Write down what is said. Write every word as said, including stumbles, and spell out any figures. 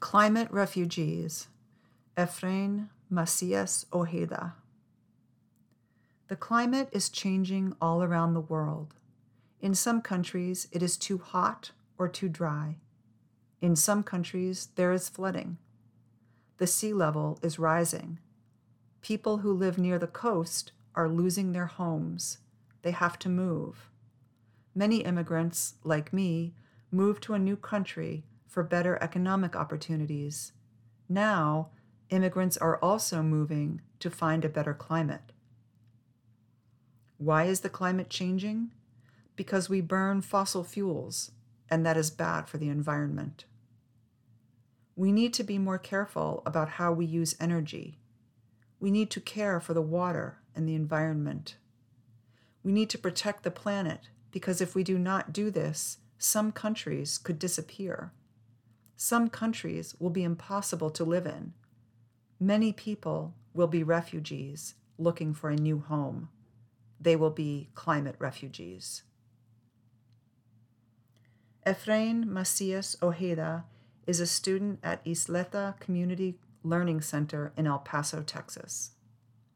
Climate Refugees, Efrain Macias Ojeda. The climate is changing all around the world. In some countries, it is too hot or too dry. In some countries, there is flooding. The sea level is rising. People who live near the coast are losing their homes. They have to move. Many immigrants, like me, move to a new country for better economic opportunities. Now, immigrants are also moving to find a better climate. Why is the climate changing? Because we burn fossil fuels, and that is bad for the environment. We need to be more careful about how we use energy. We need to care for the water and the environment. We need to protect the planet, because if we do not do this, some countries could disappear. Some countries will be impossible to live in. Many people will be refugees looking for a new home. They will be climate refugees. Efrain Macias Ojeda is a student at Isleta Community Learning Center in El Paso, Texas.